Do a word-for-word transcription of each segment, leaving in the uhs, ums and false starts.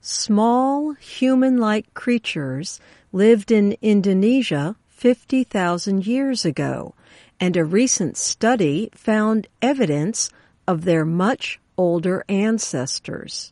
Small, human-like creatures lived in Indonesia fifty thousand years ago, and a recent study found evidence of their much older ancestors.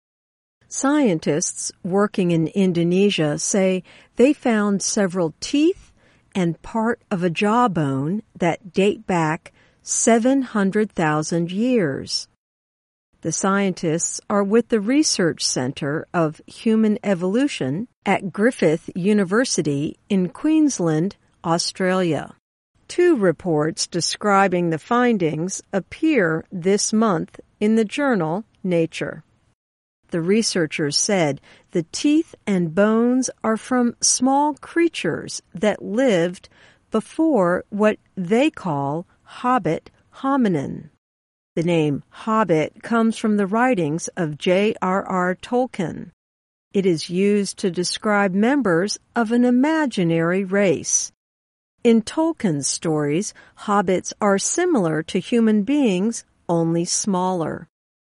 Scientists working in Indonesia say they found several teeth and part of a jawbone that date back seven hundred thousand years. The scientists are with the Research Centre of Human Evolution at Griffith University in Queensland, Australia. Two reports describing the findings appear this month in the journal Nature. The researchers said the teeth and bones are from small creatures that lived before what they call hobbit hominin. The name Hobbit comes from the writings of J R R Tolkien. It is used to describe members of an imaginary race. In Tolkien's stories, hobbits are similar to human beings, only smaller.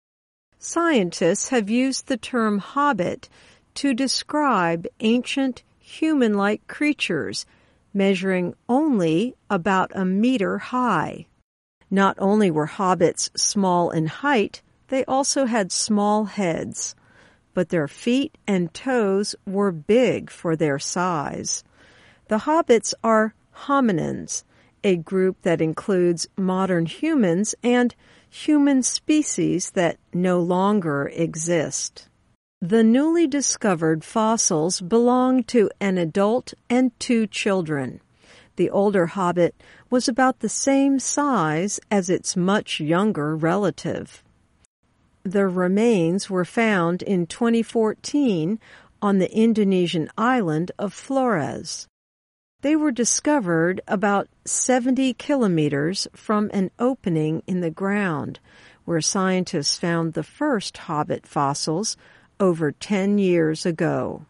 Scientists have used the term hobbit to describe ancient human-like creatures measuring only about a meter high. Not only were hobbits small in height, they also had small heads, but their feet and toes were big for their size. The hobbits are hominins, a group that includes modern humans and human species that no longer exist. The newly discovered fossils belong to an adult and two children. The older hobbit was about the same size as its much younger relative. The remains were found in twenty fourteen on the Indonesian island of Flores. They were discovered about seventy kilometers from an opening in the ground, where scientists found the first hobbit fossils over ten years ago.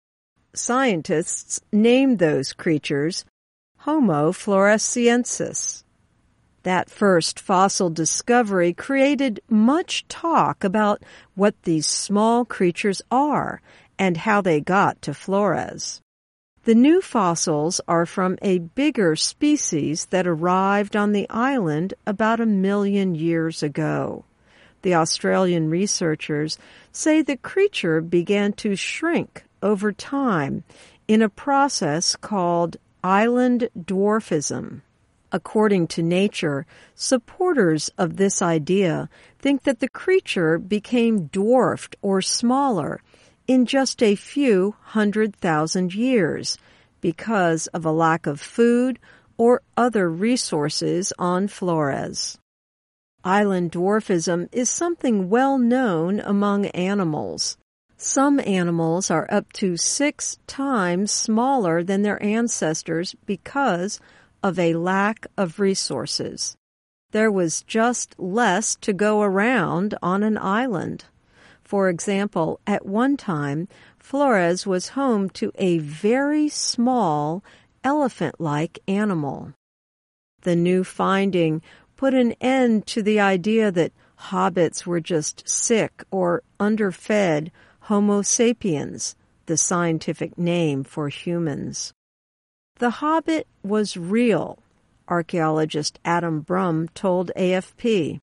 Scientists named those creatures Homo floresiensis. That first fossil discovery created much talk about what these small creatures are and how they got to Flores. The new fossils are from a bigger species that arrived on the island about a million years ago. The Australian researchers say the creature began to shrink over time in a process called island dwarfism. According to Nature, supporters of this idea think that the creature became dwarfed or smaller in just a few hundred thousand years because of a lack of food or other resources on Flores. Island dwarfism is something well known among animals. Some animals are up to six times smaller than their ancestors because of a lack of resources. There was just less to go around on an island. For example, at one time, Flores was home to a very small elephant-like animal. The new finding put an end to the idea that hobbits were just sick or underfed Homo sapiens, the scientific name for humans. The hobbit was real, archaeologist Adam Brumm told A F P.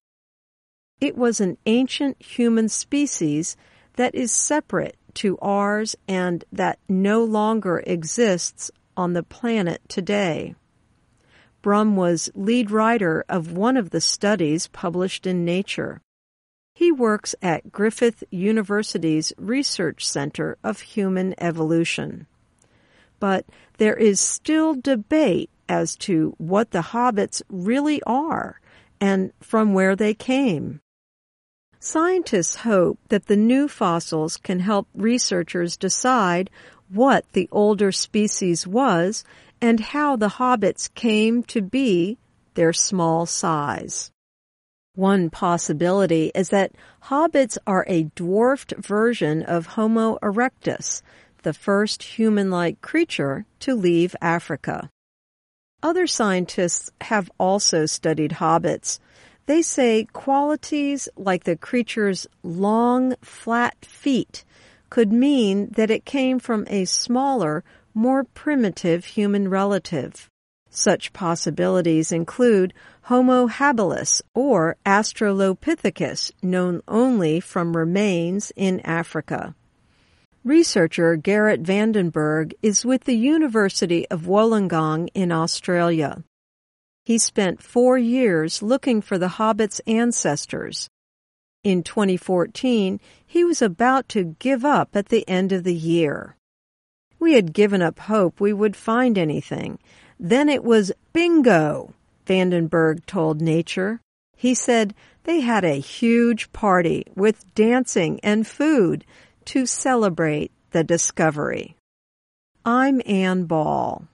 It was an ancient human species that is separate to ours and that no longer exists on the planet today. Brumm was lead writer of one of the studies published in Nature. He works at Griffith University's Research Centre of Human Evolution. But there is still debate as to what the hobbits really are and from where they came. Scientists hope that the new fossils can help researchers decide what the older species was and how the hobbits came to be their small size. One possibility is that hobbits are a dwarfed version of Homo erectus, the first human-like creature to leave Africa. Other scientists have also studied hobbits. They say qualities like the creature's long, flat feet could mean that it came from a smaller, more primitive human relative. Such possibilities include Homo habilis or Australopithecus, known only from remains in Africa. Researcher Gerrit Vandenberg is with the University of Wollongong in Australia. He spent four years looking for the hobbit's ancestors. In twenty fourteen, he was about to give up at the end of the year. We had given up hope we would find anything. Then it was bingo, Vandenberg told Nature. He said they had a huge party with dancing and food to celebrate the discovery. I'm Ann Ball.